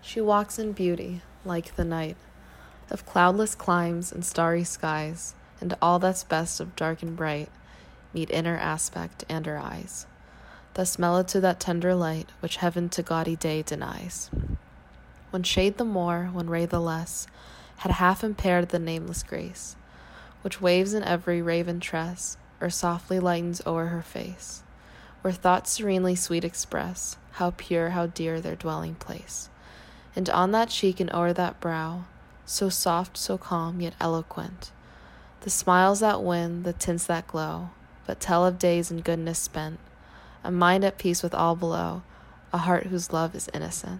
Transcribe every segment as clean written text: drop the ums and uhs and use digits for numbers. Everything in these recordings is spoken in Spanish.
She walks in beauty, like the night, of cloudless climes and starry skies, and all that's best of dark and bright meet in her aspect and her eyes, thus mellowed to that tender light which heaven to gaudy day denies. When shade the more, when ray the less, had half impaired the nameless grace, which waves in every raven tress, or softly lightens o'er her face, where thoughts serenely sweet express how pure, how dear their dwelling place. And on that cheek and o'er that brow, so soft, so calm, yet eloquent, the smiles that win, the tints that glow, but tell of days in goodness spent, a mind at peace with all below, a heart whose love is innocent.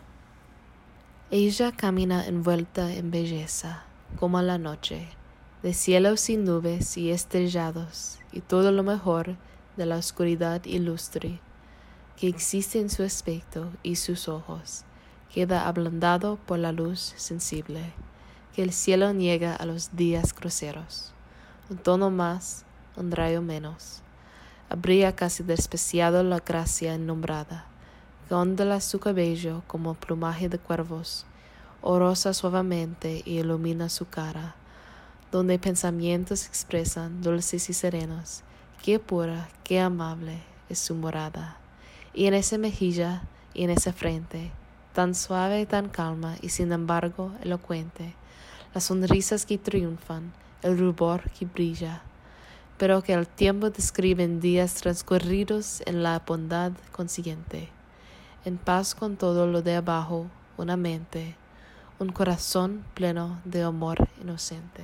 Ella camina envuelta en belleza, como la noche, de cielos sin nubes y estrellados, y todo lo mejor de la oscuridad ilustre, que existe en su aspecto y sus ojos, queda ablandado por la luz sensible, que el cielo niega a los días cruceros. Un tono más, un rayo menos. Habría casi despreciado la gracia innombrada, que ondula su cabello como plumaje de cuervos, o rosa suavemente y ilumina su cara, donde pensamientos expresan dulces y serenos, qué pura, qué amable es su morada. Y en esa mejilla y en esa frente, tan suave, tan calma y sin embargo elocuente, las sonrisas que triunfan, el rubor que brilla, pero que al tiempo describen días transcurridos en la bondad consiguiente, en paz con todo lo de abajo, una mente, un corazón pleno de amor inocente.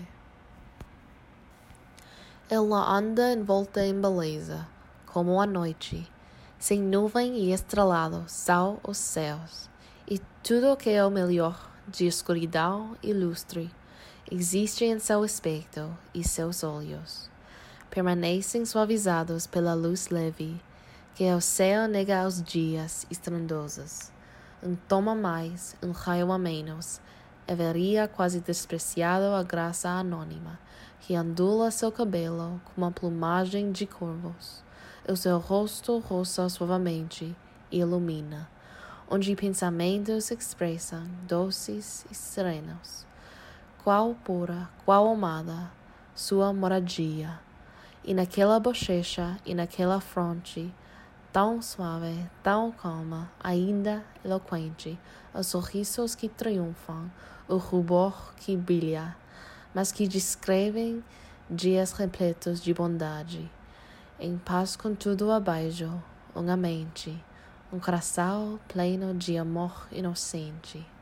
Ela anda envolta em beleza, como a noite, sem nuvem e estrelado, só os céus, e tudo que é o melhor de escuridão e lustre existe em seu aspecto e seus olhos. Permanecem suavizados pela luz leve, que o céu nega aos dias estrondosos. Um tom a mais, um raio a menos, haveria quase despreciado a graça anônima, que ondula seu cabelo como a plumagem de corvos. O seu rosto roça suavemente e ilumina, onde pensamentos se expressam doces e serenos. Qual pura, qual amada, sua moradia, e naquela bochecha e naquela fronte, tão suave, tão calma, ainda eloquente, os sorrisos que triunfam, o rubor que brilha, mas que descrevem dias repletos de bondade. Em paz com tudo abaixo, uma mente, um coração pleno de amor inocente.